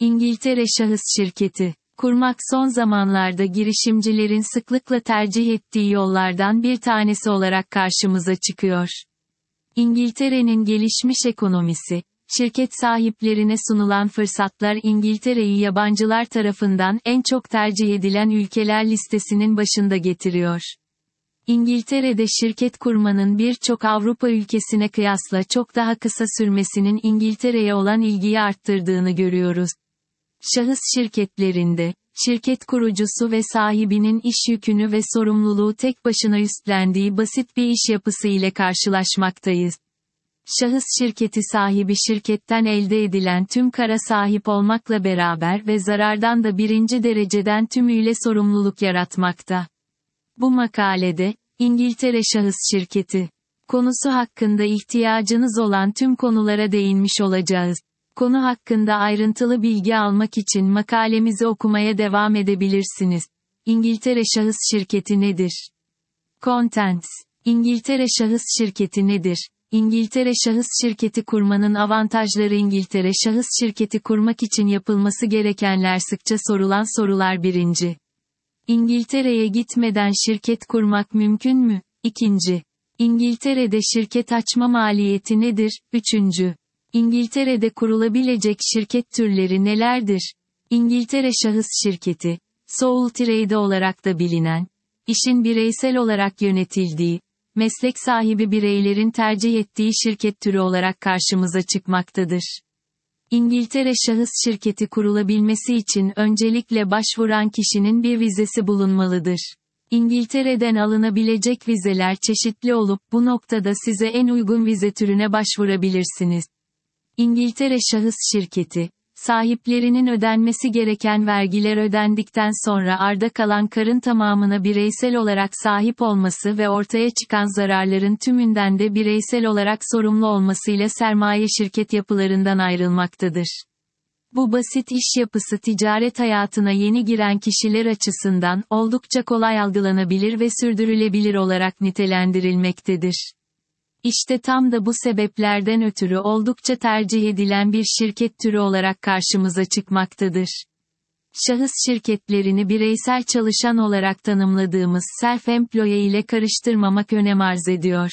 İngiltere Şahıs Şirketi kurmak son zamanlarda girişimcilerin sıklıkla tercih ettiği yollardan bir tanesi olarak karşımıza çıkıyor. İngiltere'nin gelişmiş ekonomisi, şirket sahiplerine sunulan fırsatlar İngiltere'yi yabancılar tarafından en çok tercih edilen ülkeler listesinin başında getiriyor. İngiltere'de şirket kurmanın birçok Avrupa ülkesine kıyasla çok daha kısa sürmesinin İngiltere'ye olan ilgiyi arttırdığını görüyoruz. Şahıs şirketlerinde, şirket kurucusu ve sahibinin iş yükünü ve sorumluluğu tek başına üstlendiği basit bir iş yapısı ile karşılaşmaktayız. Şahıs şirketi sahibi şirketten elde edilen tüm kâra sahip olmakla beraber ve zarardan da birinci dereceden tümüyle sorumluluk yaratmakta. Bu makalede, İngiltere Şahıs Şirketi konusu hakkında ihtiyacınız olan tüm konulara değinmiş olacağız. Konu hakkında ayrıntılı bilgi almak için makalemizi okumaya devam edebilirsiniz. İngiltere Şahıs Şirketi nedir? Contents. İngiltere Şahıs Şirketi nedir? İngiltere Şahıs Şirketi kurmanın avantajları. İngiltere Şahıs Şirketi kurmak için yapılması gerekenler. Sıkça sorulan sorular. 1. İngiltere'ye gitmeden şirket kurmak mümkün mü? 2. İngiltere'de şirket açma maliyeti nedir? 3. İngiltere'de kurulabilecek şirket türleri nelerdir? İngiltere Şahıs Şirketi, sole trade olarak da bilinen, işin bireysel olarak yönetildiği, meslek sahibi bireylerin tercih ettiği şirket türü olarak karşımıza çıkmaktadır. İngiltere Şahıs Şirketi kurulabilmesi için öncelikle başvuran kişinin bir vizesi bulunmalıdır. İngiltere'den alınabilecek vizeler çeşitli olup bu noktada size en uygun vize türüne başvurabilirsiniz. İngiltere Şahıs Şirketi, sahiplerinin ödenmesi gereken vergiler ödendikten sonra arda kalan karın tamamına bireysel olarak sahip olması ve ortaya çıkan zararların tümünden de bireysel olarak sorumlu olmasıyla sermaye şirket yapılarından ayrılmaktadır. Bu basit iş yapısı ticaret hayatına yeni giren kişiler açısından oldukça kolay algılanabilir ve sürdürülebilir olarak nitelendirilmektedir. İşte tam da bu sebeplerden ötürü oldukça tercih edilen bir şirket türü olarak karşımıza çıkmaktadır. Şahıs şirketlerini bireysel çalışan olarak tanımladığımız self-employee ile karıştırmamak önem arz ediyor.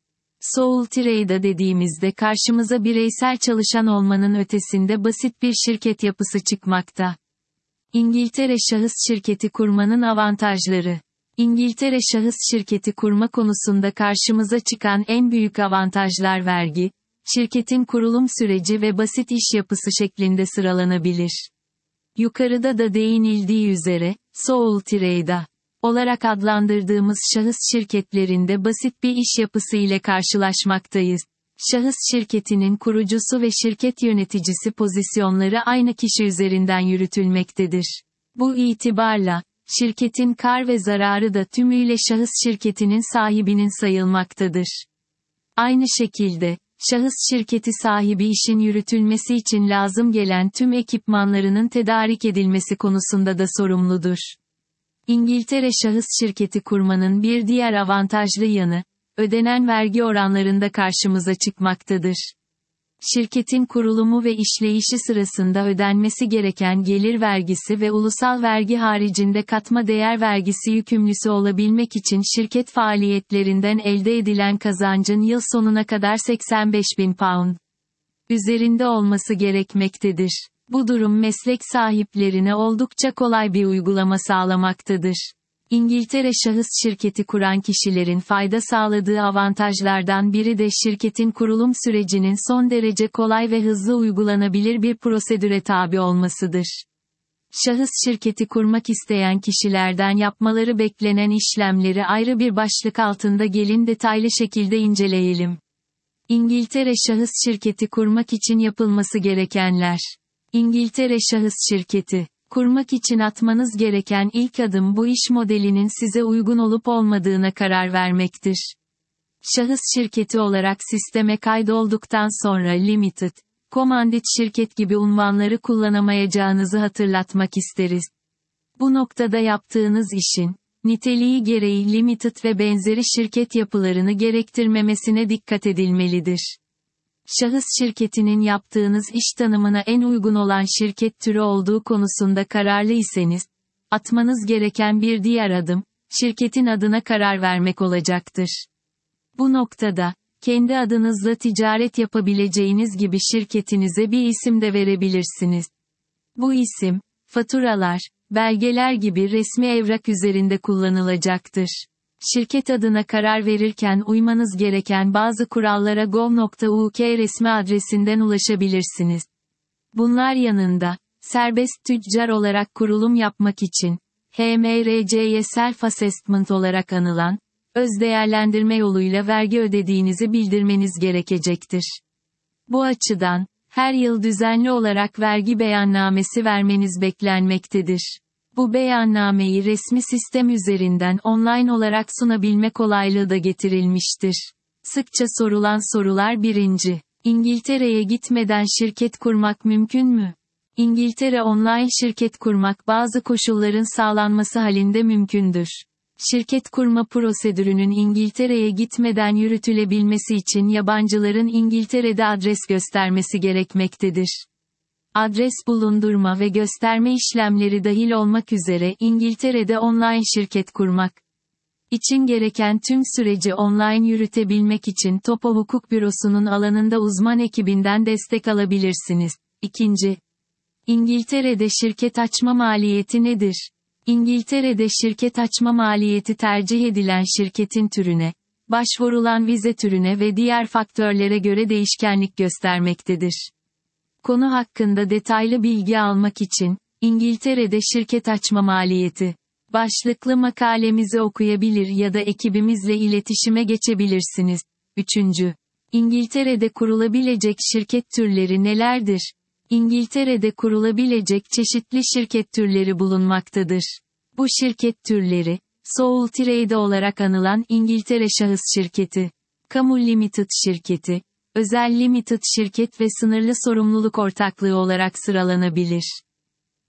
Sole trade dediğimizde karşımıza bireysel çalışan olmanın ötesinde basit bir şirket yapısı çıkmakta. İngiltere Şahıs Şirketi kurmanın avantajları. İngiltere Şahıs Şirketi kurma konusunda karşımıza çıkan en büyük avantajlar vergi, şirketin kurulum süreci ve basit iş yapısı şeklinde sıralanabilir. Yukarıda da değinildiği üzere, sole trade olarak adlandırdığımız şahıs şirketlerinde basit bir iş yapısı ile karşılaşmaktayız. Şahıs şirketinin kurucusu ve şirket yöneticisi pozisyonları aynı kişi üzerinden yürütülmektedir. Bu itibarla, şirketin kar ve zararı da tümüyle şahıs şirketinin sahibinin sayılmaktadır. Aynı şekilde, şahıs şirketi sahibi işin yürütülmesi için lazım gelen tüm ekipmanlarının tedarik edilmesi konusunda da sorumludur. İngiltere Şahıs Şirketi kurmanın bir diğer avantajlı yanı, ödenen vergi oranlarında karşımıza çıkmaktadır. Şirketin kurulumu ve işleyişi sırasında ödenmesi gereken gelir vergisi ve ulusal vergi haricinde katma değer vergisi yükümlüsü olabilmek için şirket faaliyetlerinden elde edilen kazancın yıl sonuna kadar 85.000 pound üzerinde olması gerekmektedir. Bu durum meslek sahiplerine oldukça kolay bir uygulama sağlamaktadır. İngiltere Şahıs Şirketi kuran kişilerin fayda sağladığı avantajlardan biri de şirketin kurulum sürecinin son derece kolay ve hızlı uygulanabilir bir prosedüre tabi olmasıdır. Şahıs şirketi kurmak isteyen kişilerden yapmaları beklenen işlemleri ayrı bir başlık altında gelin detaylı şekilde inceleyelim. İngiltere Şahıs Şirketi kurmak için yapılması gerekenler. İngiltere Şahıs Şirketi kurmak için atmanız gereken ilk adım bu iş modelinin size uygun olup olmadığına karar vermektir. Şahıs şirketi olarak sisteme kaydolduktan sonra limited, komandit şirket gibi unvanları kullanamayacağınızı hatırlatmak isteriz. Bu noktada yaptığınız işin, niteliği gereği limited ve benzeri şirket yapılarını gerektirmemesine dikkat edilmelidir. şahıs şirketinin yaptığınız iş tanımına en uygun olan şirket türü olduğu konusunda kararlı iseniz, atmanız gereken bir diğer adım, şirketin adına karar vermek olacaktır. Bu noktada, kendi adınızla ticaret yapabileceğiniz gibi şirketinize bir isim de verebilirsiniz. Bu isim, faturalar, belgeler gibi resmi evrak üzerinde kullanılacaktır. Şirket adına karar verirken uymanız gereken bazı kurallara gov.uk resmi adresinden ulaşabilirsiniz. Bunlar yanında, serbest tüccar olarak kurulum yapmak için, HMRC'ye self-assessment olarak anılan, öz değerlendirme yoluyla vergi ödediğinizi bildirmeniz gerekecektir. Bu açıdan, her yıl düzenli olarak vergi beyannamesi vermeniz beklenmektedir. Bu beyannameyi resmi sistem üzerinden online olarak sunabilme kolaylığı da getirilmiştir. Sıkça sorulan sorular: 1. İngiltere'ye gitmeden şirket kurmak mümkün mü? İngiltere online şirket kurmak bazı koşulların sağlanması halinde mümkündür. Şirket kurma prosedürünün İngiltere'ye gitmeden yürütülebilmesi için yabancıların İngiltere'de adres göstermesi gerekmektedir. Adres bulundurma ve gösterme işlemleri dahil olmak üzere İngiltere'de online şirket kurmak için gereken tüm süreci online yürütebilmek için Topo Hukuk Bürosu'nun alanında uzman ekibinden destek alabilirsiniz. 2. İngiltere'de şirket açma maliyeti nedir? İngiltere'de şirket açma maliyeti tercih edilen şirketin türüne, başvurulan vize türüne ve diğer faktörlere göre değişkenlik göstermektedir. Konu hakkında detaylı bilgi almak için, İngiltere'de şirket açma maliyeti başlıklı makalemizi okuyabilir ya da ekibimizle iletişime geçebilirsiniz. 3. İngiltere'de kurulabilecek şirket türleri nelerdir? İngiltere'de kurulabilecek çeşitli şirket türleri bulunmaktadır. Bu şirket türleri, sole trade olarak anılan İngiltere şahıs şirketi, kamu limited şirketi, özel limited şirket ve sınırlı sorumluluk ortaklığı olarak sıralanabilir.